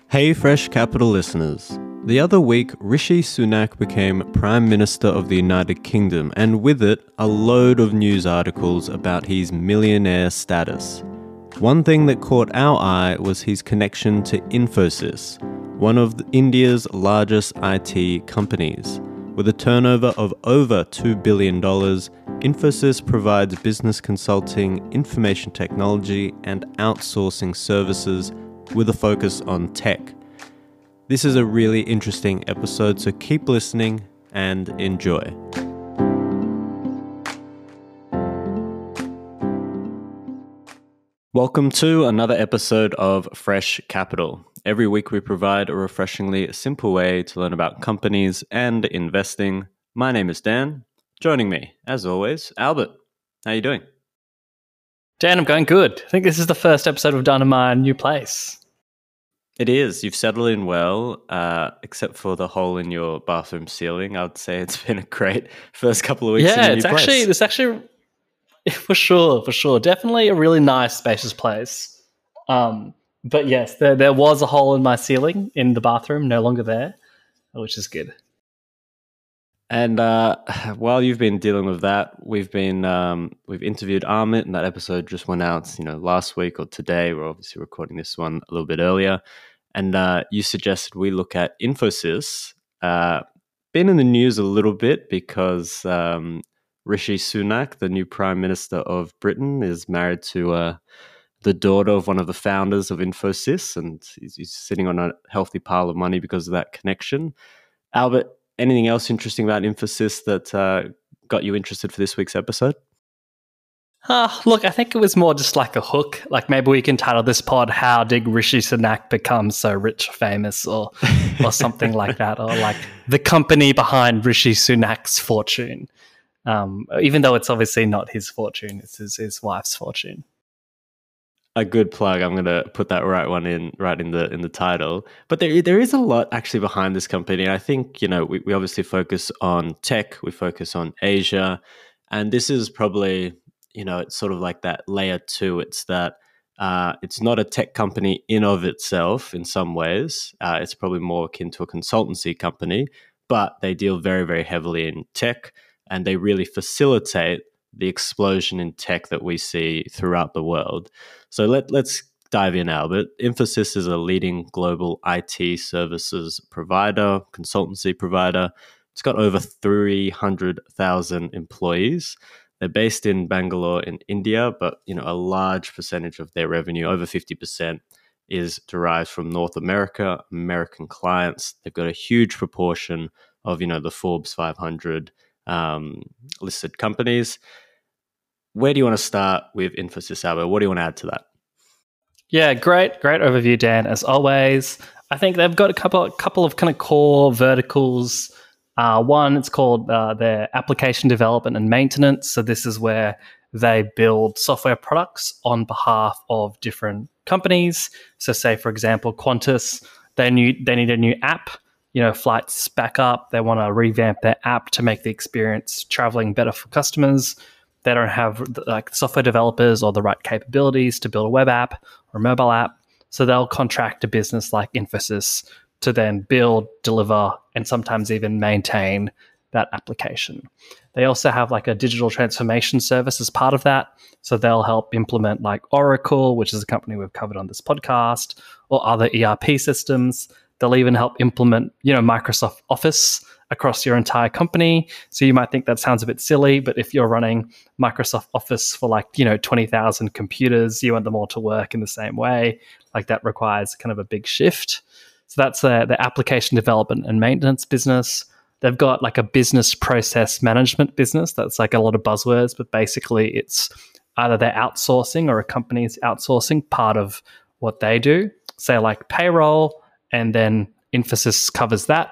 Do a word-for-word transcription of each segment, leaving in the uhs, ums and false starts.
Hey Fresh Capital listeners. The other week, Rishi Sunak became Prime Minister of the United Kingdom, and with it, a load of news articles about his millionaire status. One thing that caught our eye was his connection to Infosys, one of India's largest I T companies. With a turnover of over two billion dollars, Infosys provides business consulting, information technology, and outsourcing services with a focus on tech. This is a really interesting episode, so keep listening and enjoy. Welcome to another episode of Fresh Capital. Every week we provide a refreshingly simple way to learn about companies and investing. My name is Dan. Joining me, as always, Albert. How are you doing? Dan, I'm going good. I think this is the first episode we've done in my new place. It is. You've settled in well, uh, except for the hole in your bathroom ceiling. I would say it's been a great first couple of weeks. Yeah, in your it's new actually, place. it's actually, for sure, for sure. Definitely a really nice, spacious place. Um, but yes, there, there was a hole in my ceiling in the bathroom, no longer there, which is good. And uh, while you've been dealing with that, we've been um, we've interviewed Amit, and that episode just went out, you know, last week or today. We're obviously recording this one a little bit earlier, and uh, you suggested we look at Infosys. Uh, been in the news a little bit because um, Rishi Sunak, the new Prime Minister of Britain, is married to uh, the daughter of one of the founders of Infosys, and he's, he's sitting on a healthy pile of money because of that connection. Albert, anything else interesting about Infosys that uh, got you interested for this week's episode? Uh, look, I think it was more just like a hook. Like maybe we can title this pod, How Did Rishi Sunak Become So Rich or Famous, or or something like that, or like the company behind Rishi Sunak's fortune. Um, even though it's obviously not his fortune, it's his, his wife's fortune. A good plug. I'm going to put that right one in, right in the in the title. But there there is a lot actually behind this company. I think, you know, we, we obviously focus on tech, we focus on Asia, and this is probably, you know, it's sort of like that layer two. It's that uh, it's not a tech company in of itself in some ways. Uh, it's probably more akin to a consultancy company, but they deal very, very heavily in tech, and they really facilitate the explosion in tech that we see throughout the world. So let, let's dive in, Albert. Infosys is a leading global I T services provider, consultancy provider. It's got over three hundred thousand employees. They're based in Bangalore in India, but you know, a large percentage of their revenue, over fifty percent, is derived from North America, American clients. They've got a huge proportion of, you know, the Forbes five hundred um, listed companies. Where do you want to start with Infosys, Albert? What do you want to add to that? Yeah, great, great overview, Dan, as always. I think they've got a couple, couple of kind of core verticals. Uh, one, it's called uh, their application development and maintenance. So this is where they build software products on behalf of different companies. So say, for example, Qantas, they, need they need a new app, you know, flights back up. They want to revamp their app to make the experience traveling better for customers. They don't have like software developers or the right capabilities to build a web app or a mobile app. So they'll contract a business like Infosys to then build, deliver, and sometimes even maintain that application. They also have like a digital transformation service as part of that. So they'll help implement like Oracle, which is a company we've covered on this podcast, or other E R P systems. They'll even help implement, you know, Microsoft Office across your entire company. So you might think that sounds a bit silly, but if you're running Microsoft Office for like, you know, twenty thousand computers, you want them all to work in the same way, like that requires kind of a big shift. So that's uh, the application development and maintenance business. They've got like a business process management business. That's like a lot of buzzwords, but basically it's either they're outsourcing or a company's outsourcing part of what they do. Say like payroll, and then Infosys covers that,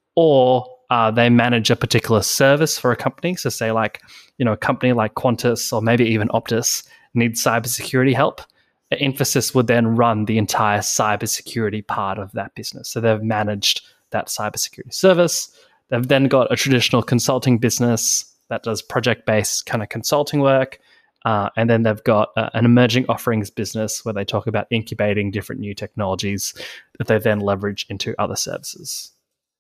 or uh, they manage a particular service for a company. So say like, you know, a company like Qantas or maybe even Optus needs cybersecurity help. Infosys would then run the entire cybersecurity part of that business. So they've managed that cybersecurity service. They've then got a traditional consulting business that does project-based kind of consulting work. Uh, and then they've got uh, an emerging offerings business where they talk about incubating different new technologies that they then leverage into other services.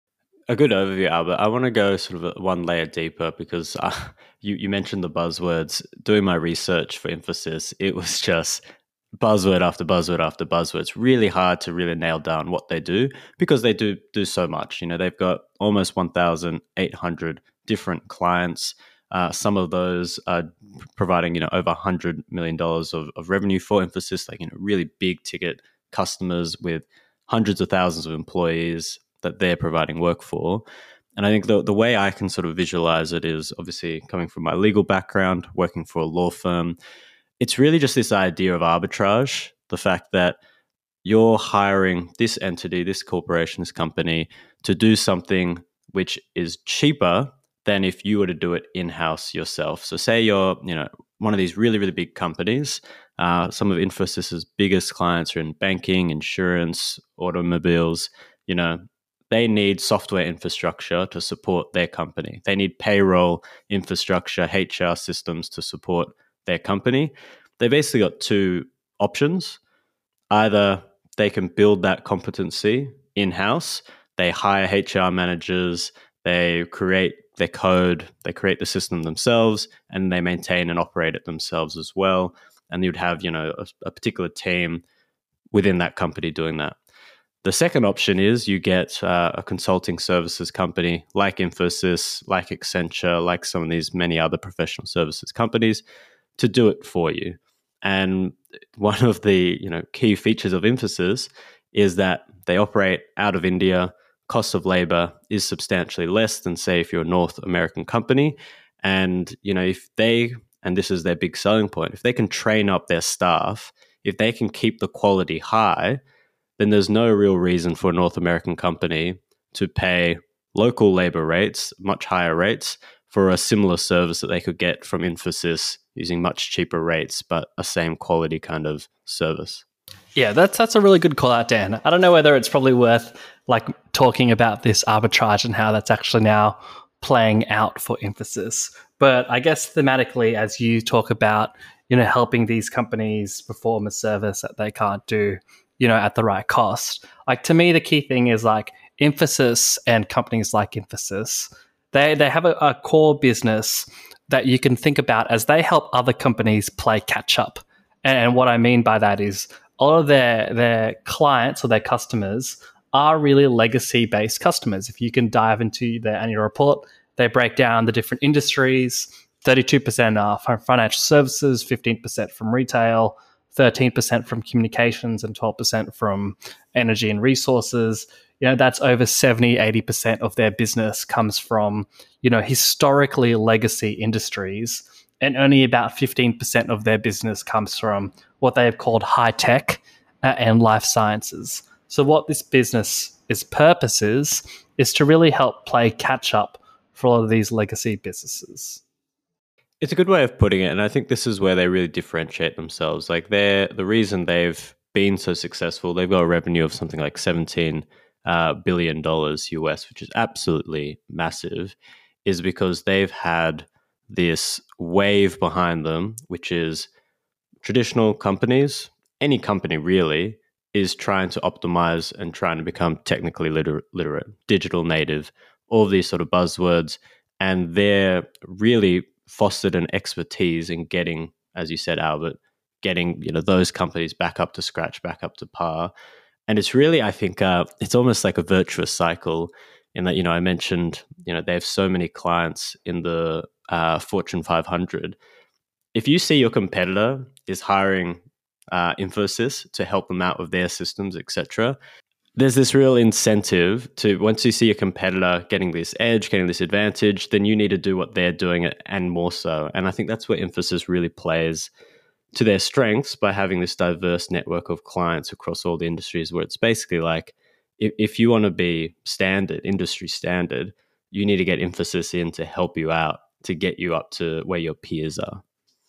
A good overview, Albert. I want to go sort of one layer deeper because uh, you, you mentioned the buzzwords. Doing my research for Infosys, it was just buzzword after buzzword after buzzword. It's really hard to really nail down what they do because they do do so much. You know, they've got almost one thousand eight hundred different clients. Uh, some of those are providing, you know, over one hundred million dollars of, of revenue for Infosys, like, you know, really big ticket customers with hundreds of thousands of employees that they're providing work for. And I think the the way I can sort of visualize it is obviously coming from my legal background, working for a law firm. It's really just this idea of arbitrage, the fact that you're hiring this entity, this corporation, this company to do something which is cheaper than if you were to do it in-house yourself. So say you're, you know, one of these really, really big companies. Uh, some of Infosys's biggest clients are in banking, insurance, automobiles. You know, they need software infrastructure to support their company. They need payroll infrastructure, H R systems to support their company. They basically got two options. Either they can build that competency in-house, they hire H R managers, they create their code, they create the system themselves, and they maintain and operate it themselves as well. And you'd have, you know, a, a particular team within that company doing that. The second option is you get uh, a consulting services company like Infosys, like Accenture, like some of these many other professional services companies to do it for you. And one of the, you know, key features of Infosys is that they operate out of India. Cost of labor is substantially less than, say, if you're a North American company. And, you know, if they, and this is their big selling point, if they can train up their staff, if they can keep the quality high, then there's no real reason for a North American company to pay local labor rates, much higher rates, for a similar service that they could get from Infosys using much cheaper rates, but a same quality kind of service. Yeah, that's that's a really good call out, Dan. I don't know whether it's probably worth like talking about this arbitrage and how that's actually now playing out for Infosys. But I guess thematically, as you talk about, you know, helping these companies perform a service that they can't do, you know, at the right cost. Like, to me, the key thing is like Infosys and companies like Infosys, they they have a, a core business that you can think about as they help other companies play catch up. And what I mean by that is a lot of their their clients or their customers are really legacy-based customers. If you can dive into their annual report, they break down the different industries. thirty-two percent are from financial services, fifteen percent from retail, thirteen percent from communications, and twelve percent from energy and resources. You know, that's over seventy, eighty percent of their business comes from, you know, historically legacy industries. And only about fifteen percent of their business comes from what they have called high tech uh, and life sciences. So what this business is purpose is, is to really help play catch up for a lot of these legacy businesses. It's a good way of putting it, and I think this is where they really differentiate themselves. Like, they're the reason they've been so successful. They've got a revenue of something like seventeen uh, billion dollars U S, which is absolutely massive, is because they've had this wave behind them, which is traditional companies, any company really, is trying to optimize and trying to become technically liter- literate, digital native, all of these sort of buzzwords, and they're really fostered an expertise in getting, as you said, Albert, getting, you know, those companies back up to scratch, back up to par. And it's really, I think, uh, it's almost like a virtuous cycle in that, you know, I mentioned, you know, they have so many clients in the uh, Fortune five hundred. If you see your competitor is hiring uh, Infosys to help them out with their systems, et cetera, there's this real incentive to, once you see a competitor getting this edge, getting this advantage, then you need to do what they're doing and more so. And I think that's where Infosys really plays to their strengths by having this diverse network of clients across all the industries, where it's basically like, if, if you want to be standard, industry standard, you need to get Infosys in to help you out, to get you up to where your peers are.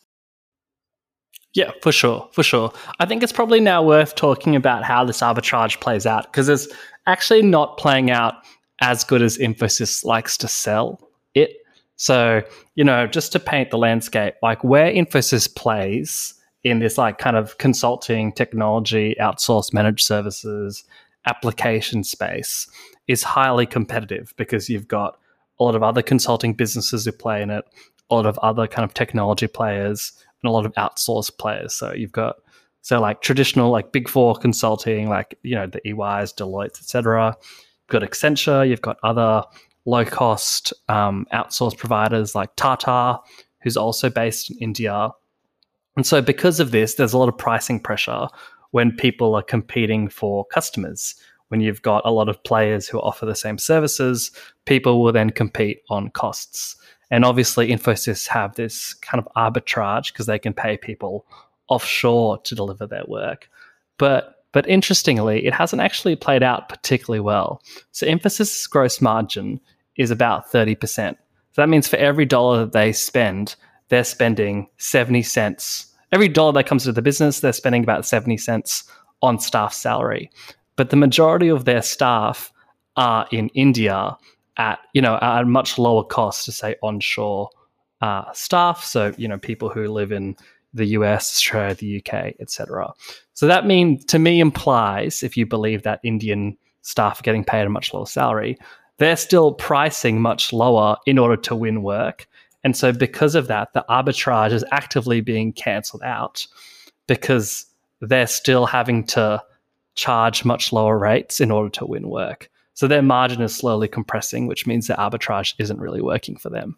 Yeah, for sure, for sure. I think it's probably now worth talking about how this arbitrage plays out, because it's actually not playing out as good as Infosys likes to sell it. So, you know, just to paint the landscape, like where Infosys plays in this like kind of consulting, technology, outsourced managed services, application space is highly competitive because you've got a lot of other consulting businesses who play in it, a lot of other kind of technology players, and a lot of outsourced players. So you've got so like traditional like big four consulting, like, you know, the E Ys, Deloitte, et cetera. You've got Accenture, you've got other low cost um, outsourced providers like Tata, who's also based in India. And so because of this, there's a lot of pricing pressure when people are competing for customers. When you've got a lot of players who offer the same services, people will then compete on costs. And obviously Infosys have this kind of arbitrage because they can pay people offshore to deliver their work. But but interestingly, it hasn't actually played out particularly well. So Infosys' gross margin is about thirty percent. So that means for every dollar that they spend, they're spending seventy cents. Every dollar that comes into the business, they're spending about seventy cents on staff salary. But the majority of their staff are in India at, you know, at a much lower cost to say onshore uh, staff. So, you know, people who live in the U S, Australia, the U K, et cetera. So that mean to me implies, if you believe that Indian staff are getting paid a much lower salary, they're still pricing much lower in order to win work. And so because of that, the arbitrage is actively being cancelled out because they're still having to charge much lower rates in order to win work. So their margin is slowly compressing, which means the arbitrage isn't really working for them.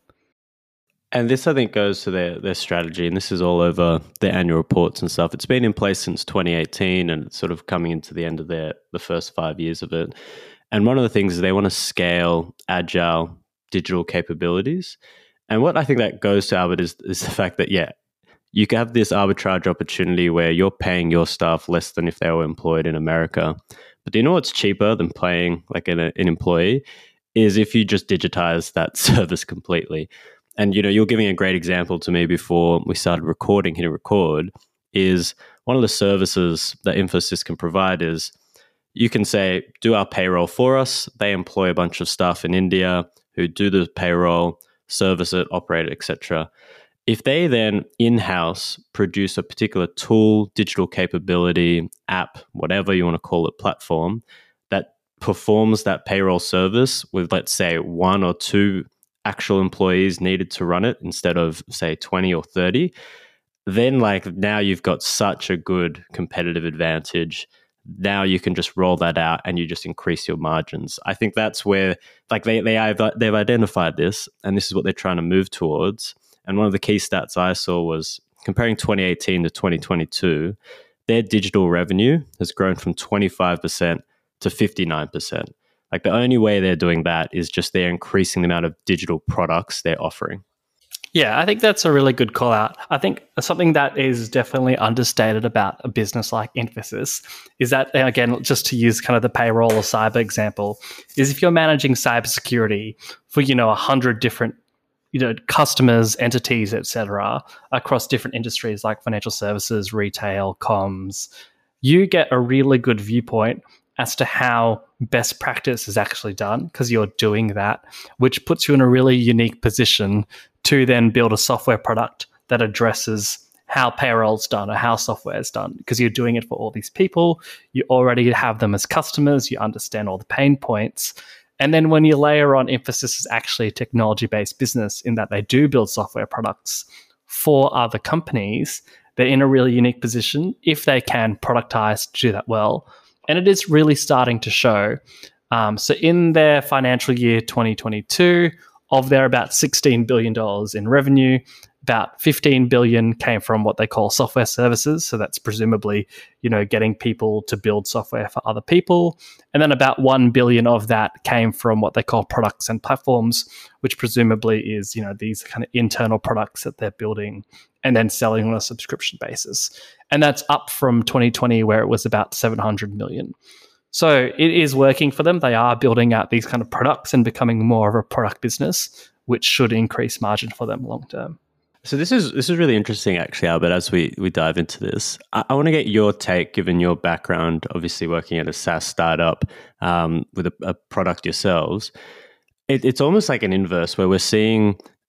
And this, I think, goes to their, their strategy, and this is all over their annual reports and stuff. It's been in place since twenty eighteen, and it's sort of coming into the end of their the first five years of it. And one of the things is they want to scale agile digital capabilities. And what I think that goes to, Albert, is, is the fact that, yeah, you can have this arbitrage opportunity where you're paying your staff less than if they were employed in America. But do you know what's cheaper than paying like an, an employee is if you just digitize that service completely. And, you know, you're giving a great example to me before we started recording, hitting record, is one of the services that Infosys can provide is you can say, do our payroll for us. They employ a bunch of staff in India who do the payroll, service it, operate it, et cetera. If they then in-house produce a particular tool, digital capability, app, whatever you want to call it, platform, that performs that payroll service with, let's say, one or two actual employees needed to run it instead of, say, twenty or thirty, then like now you've got such a good competitive advantage. Now you can just roll that out and you just increase your margins. I think that's where like they, they have, they've identified this, and this is what they're trying to move towards. And one of the key stats I saw was comparing twenty eighteen to twenty twenty-two, their digital revenue has grown from twenty-five percent to fifty-nine percent. Like the only way they're doing that is just they're increasing the amount of digital products they're offering. Yeah, I think that's a really good call out. I think something that is definitely understated about a business like Infosys is that, again, just to use kind of the payroll or cyber example, is if you're managing cybersecurity for, you know, a hundred different, you know, customers, entities, et cetera, across different industries like financial services, retail, comms, you get a really good viewpoint as to how best practice is actually done because you're doing that, which puts you in a really unique position to then build a software product that addresses how payroll's done or how software is done because you're doing it for all these people. You already have them as customers. You understand all the pain points. And then when you layer on Infosys is actually a technology-based business in that they do build software products for other companies, they're in a really unique position if they can productize to do that well. And it is really starting to show. Um, so in their financial year twenty twenty-two, of their about sixteen billion dollars in revenue, about fifteen billion dollars came from what they call software services. So that's presumably, you know, getting people to build software for other people. And then about one billion dollars of that came from what they call products and platforms, which presumably is, you know, these kind of internal products that they're building and then selling on a subscription basis. And that's up from twenty twenty where it was about seven hundred million dollars. So it is working for them. They are building out these kind of products and becoming more of a product business, which should increase margin for them long term. So this is this is really interesting, actually, Albert, as we, we dive into this. I, I want to get your take, given your background, obviously working at a SaaS startup um, with a, a product yourselves. It, it's almost like an inverse where we're seeing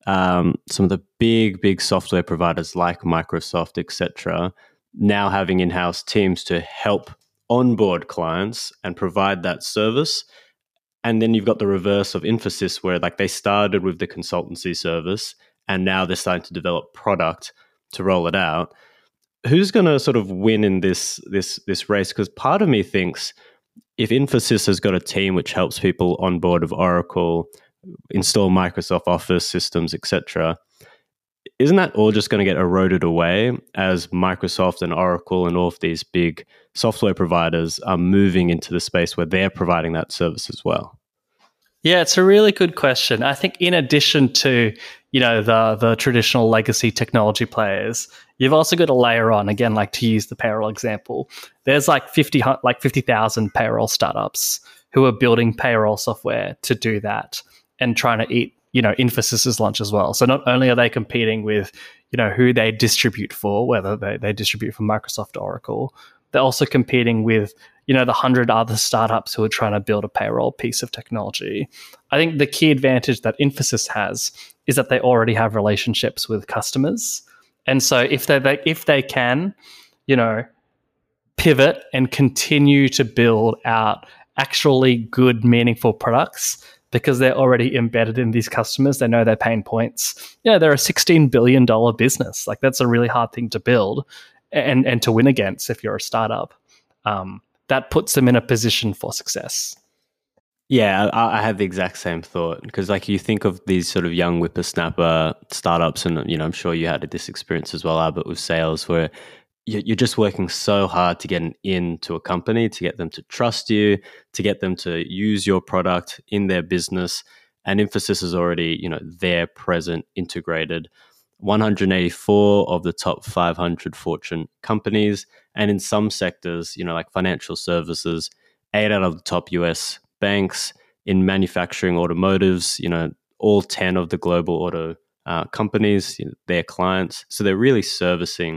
um, some of the big, big software providers like Microsoft, et cetera, now having in-house teams to help onboard clients and provide that service. And then you've got the reverse of Infosys, where like they started with the consultancy service and now they're starting to develop product to roll it out. Who's going to sort of win in this this this race? Because part of me thinks if Infosys has got a team which helps people on board with Oracle, install Microsoft Office systems, et cetera, isn't that all just going to get eroded away as Microsoft and Oracle and all of these big software providers are moving into the space where they're providing that service as well? Yeah, it's a really good question. I think in addition to, you know, the the traditional legacy technology players, you've also got to layer on, again, like to use the payroll example, there's like fifty like fifty thousand payroll startups who are building payroll software to do that and trying to eat, you know, Infosys's lunch as well. So not only are they competing with, you know, who they distribute for, whether they, they distribute from Microsoft or Oracle, they're also competing with, you know, the hundred other startups who are trying to build a payroll piece of technology. I think the key advantage that Infosys has is that they already have relationships with customers. And so if they, they if they can, you know, pivot and continue to build out actually good, meaningful products, because they're already embedded in these customers, they know their pain points. Yeah, they're a sixteen billion dollars business. Like that's a really hard thing to build and, and to win against if you're a startup. Um, that puts them in a position for success. Yeah, I, I had the exact same thought because, like, you think of these sort of young whippersnapper startups, and you know, I'm sure you had this experience as well, Albert, with sales, where you're just working so hard to get an in to a company, to get them to trust you, to get them to use your product in their business. And Infosys is already, you know, there, present, integrated. one hundred eighty-four of the top five hundred Fortune companies, and in some sectors, you know, like financial services, eight out of the top U S banks. In manufacturing, automotives, you know, all ten of the global auto uh, companies, you know, their clients. So they're really servicing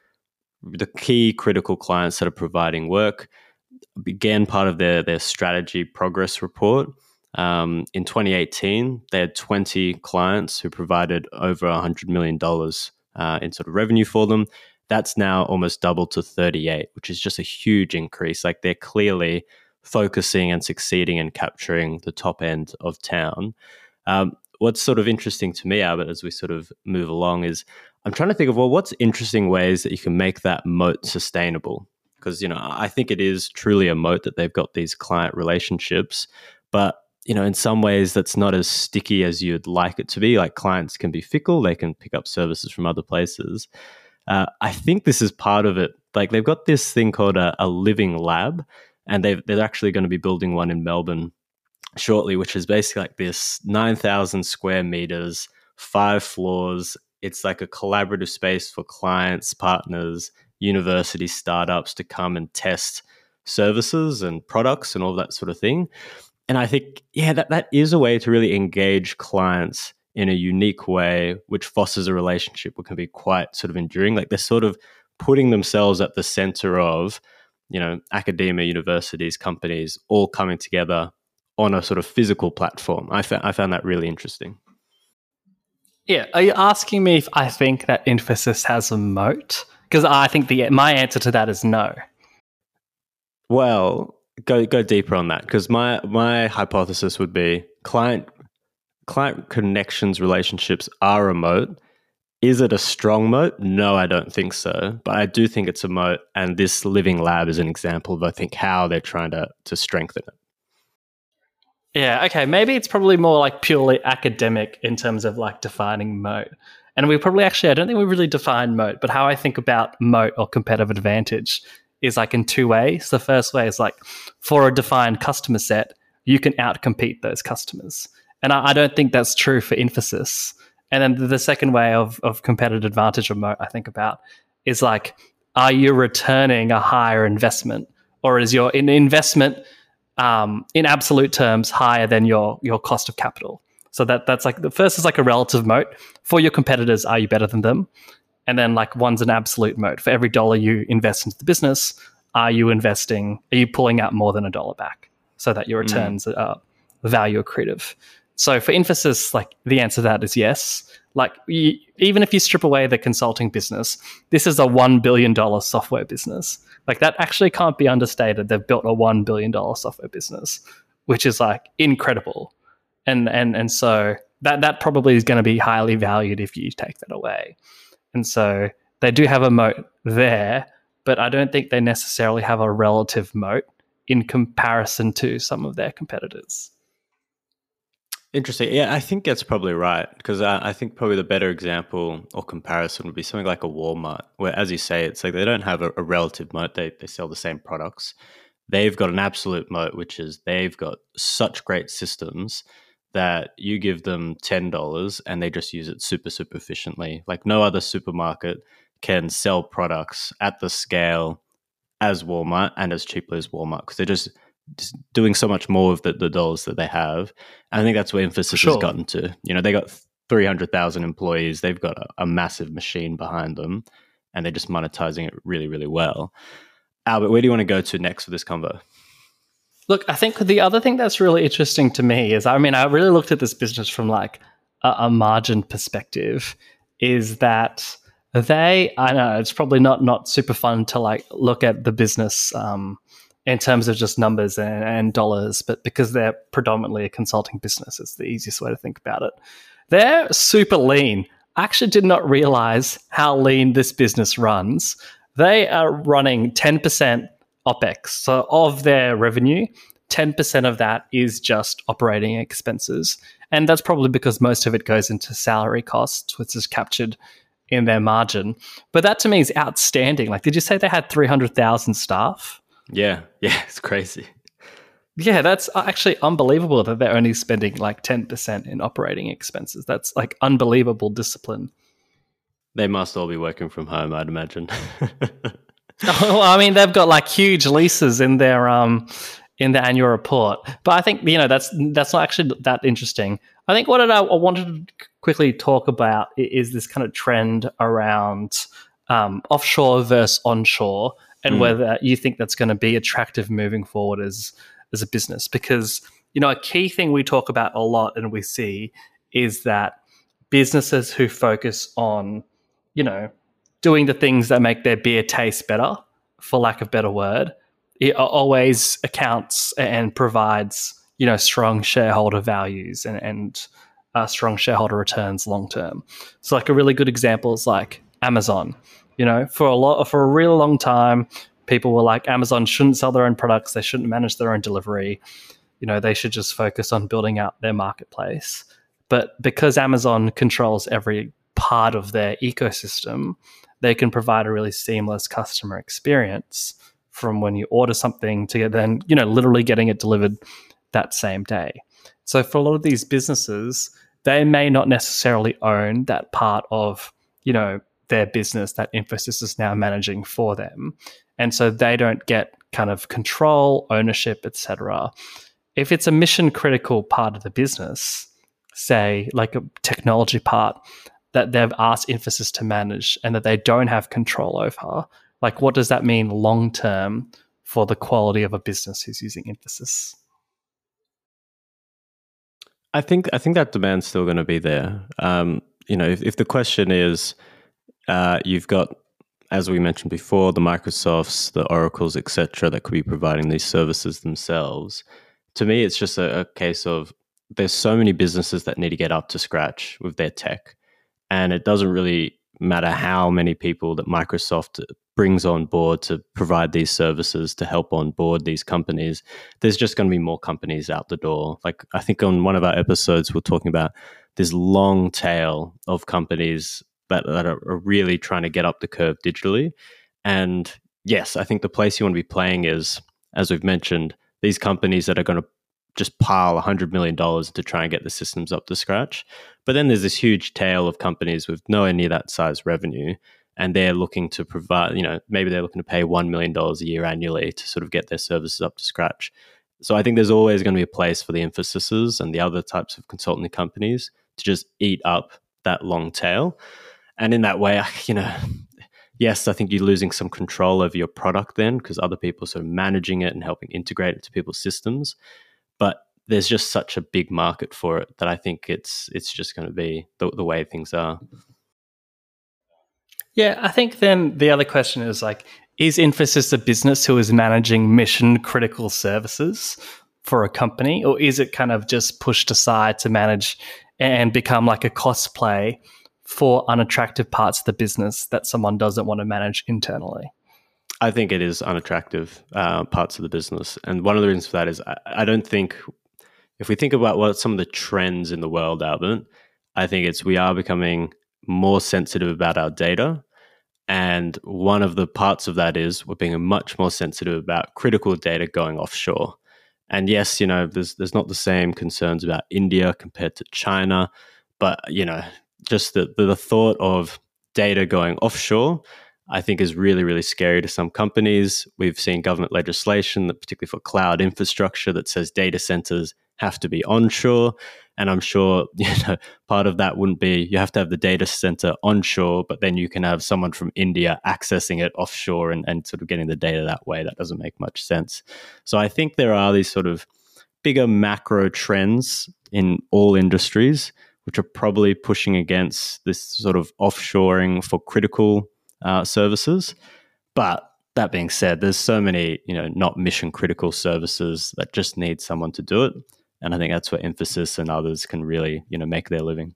the key critical clients that are providing work. Began part of their their strategy progress report. Um, in twenty eighteen, they had twenty clients who provided over one hundred million dollars uh, in sort of revenue for them. That's now almost doubled to thirty-eight, which is just a huge increase. Like they're clearly focusing and succeeding in capturing the top end of town. Um, what's sort of interesting to me, Albert, as we sort of move along is I'm trying to think of, well, what's interesting ways that you can make that moat sustainable? Because, you know, I think it is truly a moat that they've got these client relationships, but, you know, in some ways that's not as sticky as you'd like it to be. Like clients can be fickle, they can pick up services from other places. Uh, I think this is part of it. Like they've got this thing called a, a living lab, and they've, they're actually going to be building one in Melbourne shortly, which is basically like this nine thousand square meters, five floors. It's like a collaborative space for clients, partners, university startups to come and test services and products and all that sort of thing. And I think, yeah, that, that is a way to really engage clients in a unique way, which fosters a relationship which can be quite sort of enduring. Like they're sort of putting themselves at the center of, you know, academia, universities, companies, all coming together on a sort of physical platform. I, fa- I found that really interesting. Yeah. Are you asking me if I think that Infosys has a moat? Because I think the my answer to that is no. Well, go go deeper on that, because my my hypothesis would be client client connections relationships are a moat. Is it a strong moat? No, I don't think so. But I do think it's a moat, and this living lab is an example of, I think, how they're trying to to strengthen it. Yeah, okay. Maybe it's probably more like purely academic in terms of like defining moat. And we probably actually, I don't think we really define moat, but how I think about moat or competitive advantage is like in two ways. The first way is like for a defined customer set, you can outcompete those customers. And I, I don't think that's true for Infosys. And then the second way of, of competitive advantage or moat I think about is like, are you returning a higher investment, or is your in investment um, in absolute terms higher than your your cost of capital? So that that's like the first is like a relative moat. For your competitors, are you better than them? And then like one's an absolute moat. For every dollar you invest into the business, are you investing, are you pulling out more than a dollar back so that your returns mm. are value accretive? So for Infosys, like the answer to that is yes. Like you, even if you strip away the consulting business, this is a one billion dollars software business. Like that actually can't be understated. They've built a one billion dollars software business, which is like incredible. And and and so that that probably is going to be highly valued if you take that away. And so they do have a moat there, but I don't think they necessarily have a relative moat in comparison to some of their competitors. Interesting. Yeah, I think that's probably right, because I, I think probably the better example or comparison would be something like a Walmart, where, as you say, it's like they don't have a, a relative moat. They they sell the same products. They've got an absolute moat, which is they've got such great systems that you give them ten dollars and they just use it super, super efficiently. Like no other supermarket can sell products at the scale as Walmart and as cheaply as Walmart, because they're just, just doing so much more of the, the dollars that they have. And I think that's where Infosys Sure. has gotten to. You know, they got three hundred thousand employees. They've got a, a massive machine behind them, and they're just monetizing it really, really well. Albert, where do you want to go to next for this convo? Look, I think the other thing that's really interesting to me is, I mean, I really looked at this business from like a, a margin perspective, is that they, I know it's probably not not super fun to like look at the business um, in terms of just numbers and, and dollars, but because they're predominantly a consulting business, it's the easiest way to think about it. They're super lean. I actually did not realize how lean this business runs. They are running ten percent OpEx. So of their revenue, ten percent of that is just operating expenses. And that's probably because most of it goes into salary costs, which is captured in their margin. But that to me is outstanding. Like, did you say they had three hundred thousand staff? Yeah, yeah, it's crazy. Yeah, that's actually unbelievable that they're only spending like ten percent in operating expenses. That's like unbelievable discipline. They must all be working from home, I'd imagine. Well, I mean, they've got like huge leases in their um in the annual report. But I think, you know, that's that's not actually that interesting. I think what I, I wanted to quickly talk about is this kind of trend around um, offshore versus onshore, and mm. whether you think that's going to be attractive moving forward as as a business. Because, you know, a key thing we talk about a lot and we see is that businesses who focus on, you know, doing the things that make their beer taste better, for lack of a better word, it always accounts and provides, you know, strong shareholder values and, and uh, strong shareholder returns long term. So like a really good example is like Amazon. You know, for a lot, for a really long time, people were like, Amazon shouldn't sell their own products. They shouldn't manage their own delivery. You know, they should just focus on building out their marketplace. But because Amazon controls every part of their ecosystem, they can provide a really seamless customer experience from when you order something to then, you know, literally getting it delivered that same day. So for a lot of these businesses, they may not necessarily own that part of, you know, their business that Infosys is now managing for them. And so they don't get kind of control, ownership, et cetera. If it's a mission critical part of the business, say like a technology part, that they've asked Infosys to manage and that they don't have control over, like what does that mean long term for the quality of a business who's using Infosys? I think I think that demand's still going to be there. Um, you know, if, if the question is, uh, you've got, as we mentioned before, the Microsofts, the Oracles, et cetera, that could be providing these services themselves. To me, it's just a, a case of there's so many businesses that need to get up to scratch with their tech. And it doesn't really matter how many people that Microsoft brings on board to provide these services to help onboard these companies. There's just going to be more companies out the door. Like I think on one of our episodes, we're talking about this long tail of companies that, that are really trying to get up the curve digitally. And yes, I think the place you want to be playing is, as we've mentioned, these companies that are going to just pile one hundred million dollars to try and get the systems up to scratch. But then there's this huge tail of companies with nowhere near that size revenue, and they're looking to provide, you know, maybe they're looking to pay one million dollars a year annually to sort of get their services up to scratch. So I think there's always going to be a place for the Infosys and the other types of consulting companies to just eat up that long tail. And in that way, you know, yes, I think you're losing some control over your product then, because other people are sort of managing it and helping integrate it to people's systems. But there's just such a big market for it that I think it's it's just going to be the, the way things are. Yeah, I think then the other question is like, is Infosys a business who is managing mission critical services for a company, or is it kind of just pushed aside to manage and become like a cost play for unattractive parts of the business that someone doesn't want to manage internally? I think it is unattractive uh, parts of the business. And one of the reasons for that is I, I don't think, if we think about what some of the trends in the world, Albert, I think it's we are becoming more sensitive about our data. And one of the parts of that is we're being much more sensitive about critical data going offshore. And yes, you know, there's there's not the same concerns about India compared to China, but you know, just the the, the thought of data going offshore, I think is really, really scary to some companies. We've seen government legislation, that particularly for cloud infrastructure, that says data centers have to be onshore. And I'm sure, you know, part of that wouldn't be you have to have the data center onshore, but then you can have someone from India accessing it offshore and, and sort of getting the data that way. That doesn't make much sense. So I think there are these sort of bigger macro trends in all industries, which are probably pushing against this sort of offshoring for critical uh, services. But that being said, there's so many, you know, not mission critical services that just need someone to do it. And I think that's where Infosys and others can really, you know, make their living.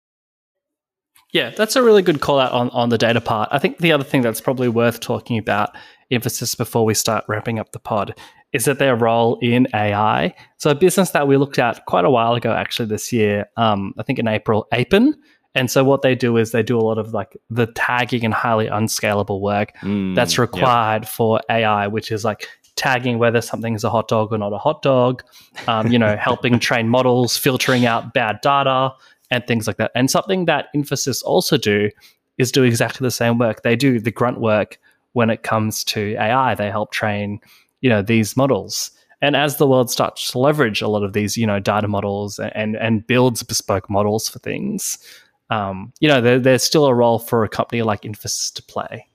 Yeah, that's a really good call out on, on the data part. I think the other thing that's probably worth talking about Infosys before we start wrapping up the pod is that their role in A I. So a business that we looked at quite a while ago, actually this year, um, I think in April, Appen. And so what they do is they do a lot of like the tagging and highly unscalable work mm, that's required yep. for A I, which is like tagging whether something is a hot dog or not a hot dog, um, you know, helping train models, filtering out bad data and things like that. And something that Infosys also do is do exactly the same work. They do the grunt work when it comes to A I. They help train, you know, these models. And as the world starts to leverage a lot of these, you know, data models and and builds bespoke models for things, um, you know, there, there's still a role for a company like Infosys to play.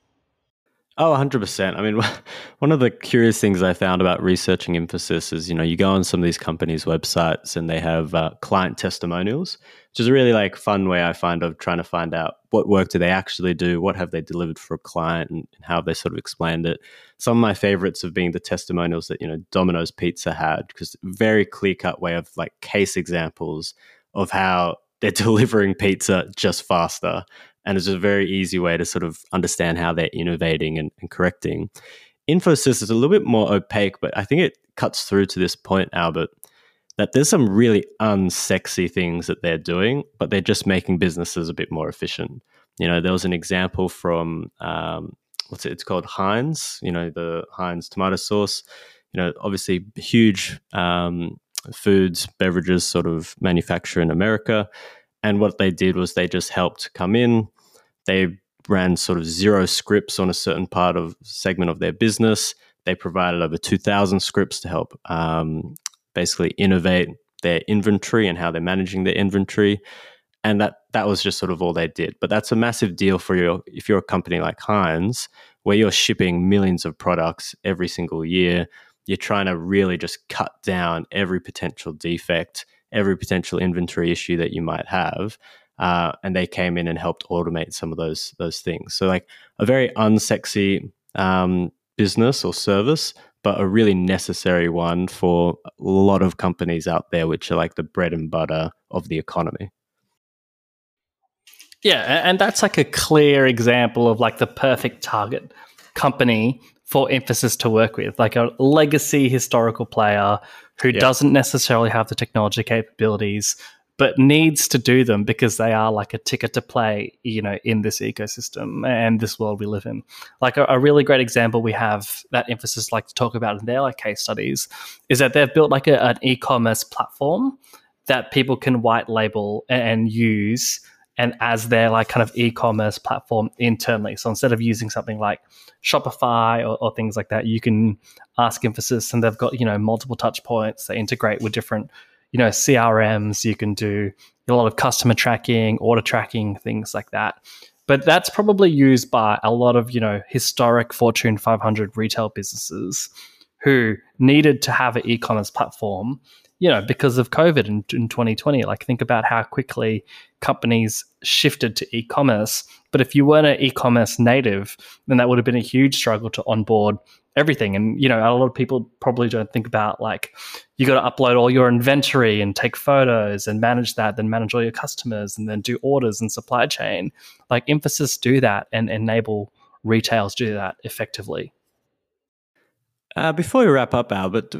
Oh, one hundred percent. I mean, one of the curious things I found about researching Infosys is, you know, you go on some of these companies' websites and they have uh, client testimonials, which is a really like fun way I find of trying to find out what work do they actually do, what have they delivered for a client, and, and how they sort of explained it. Some of my favorites have been the testimonials that, you know, Domino's Pizza had, because very clear-cut way of like case examples of how they're delivering pizza just faster. And it's a very easy way to sort of understand how they're innovating and, and correcting. Infosys is a little bit more opaque, but I think it cuts through to this point, Albert, that there's some really unsexy things that they're doing, but they're just making businesses a bit more efficient. You know, there was an example from, um, what's it, it's called Heinz, you know, the Heinz tomato sauce, you know, obviously huge um, foods, beverages sort of manufacturer in America. And what they did was they just helped come in. They ran sort of zero scripts on a certain part of segment of their business. They provided over two thousand scripts to help um, basically innovate their inventory and how they're managing their inventory. And that that was just sort of all they did. But that's a massive deal for you if you're a company like Heinz, where you're shipping millions of products every single year. You're trying to really just cut down every potential defect, every potential inventory issue that you might have. Uh, and they came in and helped automate some of those those things. So like a very unsexy um, business or service, but a really necessary one for a lot of companies out there, which are like the bread and butter of the economy. Yeah, and that's like a clear example of like the perfect target company for Infosys to work with, like a legacy historical player who yeah. doesn't necessarily have the technology capabilities, but needs to do them because they are like a ticket to play, you know, in this ecosystem and this world we live in. Like a, a really great example we have that Infosys like to talk about in their like case studies is that they've built like a, an e-commerce platform that people can white label and, and use and as their like kind of e-commerce platform internally. So instead of using something like Shopify or, or things like that, you can ask Infosys, and they've got, you know, multiple touch points. They integrate with different, you know, C R Ms. You can do a lot of customer tracking, order tracking, things like that. But that's probably used by a lot of, you know, historic Fortune five hundred retail businesses who needed to have an e-commerce platform, you know, because of COVID in, in twenty twenty. Like, think about how quickly companies shifted to e-commerce. But if you weren't an e-commerce native, then that would have been a huge struggle to onboard everything. And, you know, a lot of people probably don't think about, like, you got to upload all your inventory and take photos and manage that, then manage all your customers and then do orders and supply chain. Like, Infosys do that and enable retailers to do that effectively. Uh, before we wrap up, Albert,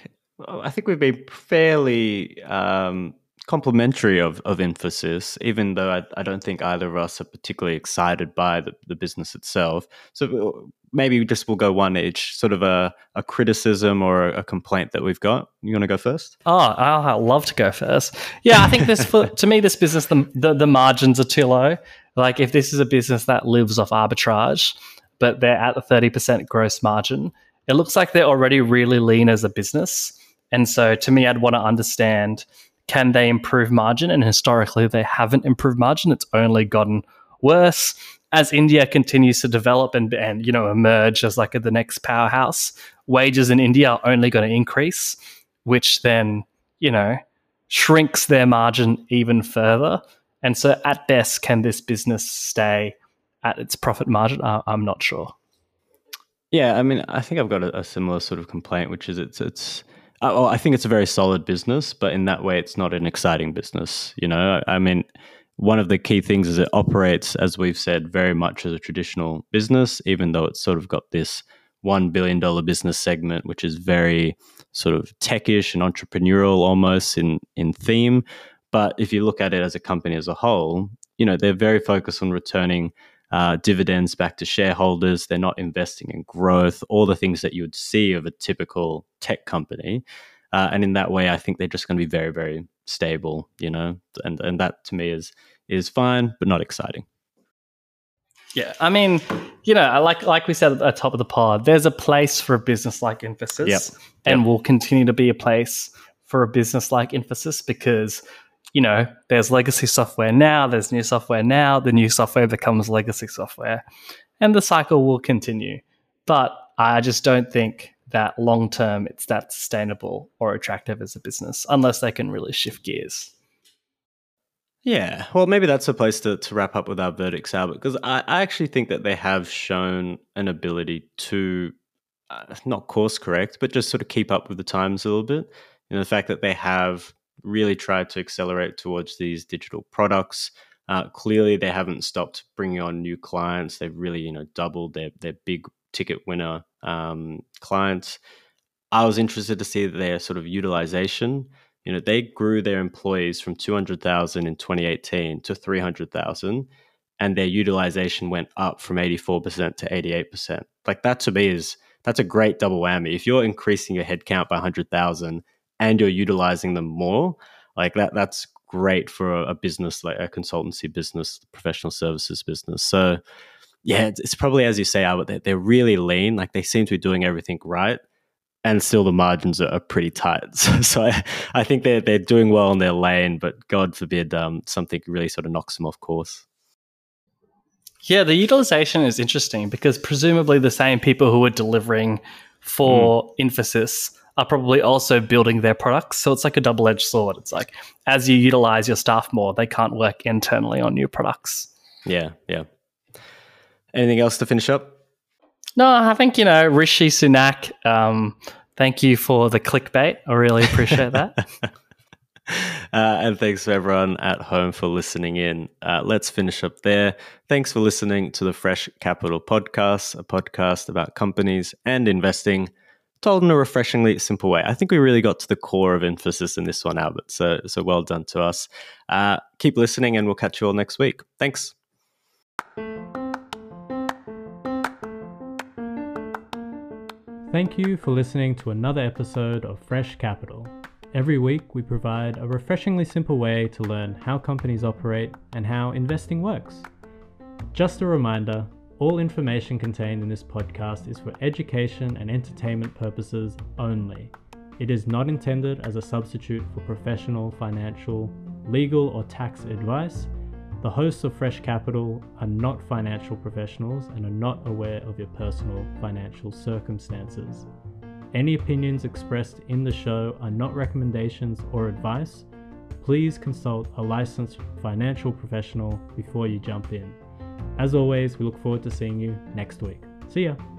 I think we've been fairly um, complimentary of, of Infosys, even though I, I don't think either of us are particularly excited by the, the business itself. So maybe we just will go one each, sort of a, a criticism or a complaint that we've got. You want to go first? Oh, I'd love to go first. Yeah, I think this, for, to me, this business, the, the the margins are too low. Like, if this is a business that lives off arbitrage, but they're at a thirty percent gross margin, it looks like they're already really lean as a business. And so to me, I'd want to understand, can they improve margin? And historically, they haven't improved margin. It's only gotten worse. As India continues to develop and, and you know, emerge as like the next powerhouse, wages in India are only going to increase, which then, you know, shrinks their margin even further. And so at best, can this business stay at its profit margin? I, I'm not sure. Yeah, I mean, I think I've got a, a similar sort of complaint, which is it's it's. Uh, well, I think it's a very solid business, but in that way, it's not an exciting business. You know, I, I mean, one of the key things is it operates, as we've said, very much as a traditional business, even though it's sort of got this one billion dollar business segment, which is very sort of techish and entrepreneurial almost in in theme. But if you look at it as a company as a whole, you know, they're very focused on returning Uh, dividends back to shareholders. They're not investing in growth, all the things that you would see of a typical tech company. Uh, and in that way, I think they're just going to be very, very stable, you know, and, and that to me is is fine, but not exciting. Yeah, I mean, you know, like like we said at the top of the pod, there's a place for a business like Infosys, yep. and yep. will continue to be a place for a business like Infosys because, you know, there's legacy software now, there's new software now, the new software becomes legacy software, and the cycle will continue. But I just don't think that long-term it's that sustainable or attractive as a business unless they can really shift gears. Yeah, well, maybe that's a place to, to wrap up with our verdicts, Albert, because I, I actually think that they have shown an ability to uh, not course correct, but just sort of keep up with the times a little bit. You know, the fact that they have really tried to accelerate towards these digital products. Uh, clearly, they haven't stopped bringing on new clients. They've really, you know, doubled their their big ticket winner um, clients. I was interested to see their sort of utilization. You know, they grew their employees from two hundred thousand in twenty eighteen to three hundred thousand, and their utilization went up from eighty-four percent to eighty-eight percent. Like, that to me is, that's a great double whammy. If you're increasing your headcount by one hundred thousand and you're utilizing them more, like that, that's great for a, a business like a consultancy business, professional services business. So yeah, it's, it's probably, as you say, Albert, they're, they're really lean. Like, they seem to be doing everything right, and still the margins are, are pretty tight. So, so I, I think they're, they're doing well in their lane, but God forbid um, something really sort of knocks them off course. Yeah, the utilization is interesting because presumably the same people who are delivering for mm. Infosys are probably also building their products. So it's like a double-edged sword. It's like, as you utilize your staff more, they can't work internally on new products. Yeah, yeah. Anything else to finish up? No, I think, you know, Rishi Sunak, um, thank you for the clickbait. I really appreciate that. Uh, and thanks to everyone at home for listening in. Uh, let's finish up there. Thanks for listening to the Fresh Capital Podcast, a podcast about companies and investing, told in a refreshingly simple way. I think we really got to the core of Infosys in this one, Albert. So, so well done to us. Uh, keep listening, and we'll catch you all next week. Thanks. Thank you for listening to another episode of Fresh Capital. Every week, we provide a refreshingly simple way to learn how companies operate and how investing works. Just a reminder, all information contained in this podcast is for education and entertainment purposes only. It is not intended as a substitute for professional, financial, legal, or tax advice. The hosts of Fresh Capital are not financial professionals and are not aware of your personal financial circumstances. Any opinions expressed in the show are not recommendations or advice. Please consult a licensed financial professional before you jump in. As always, we look forward to seeing you next week. See ya!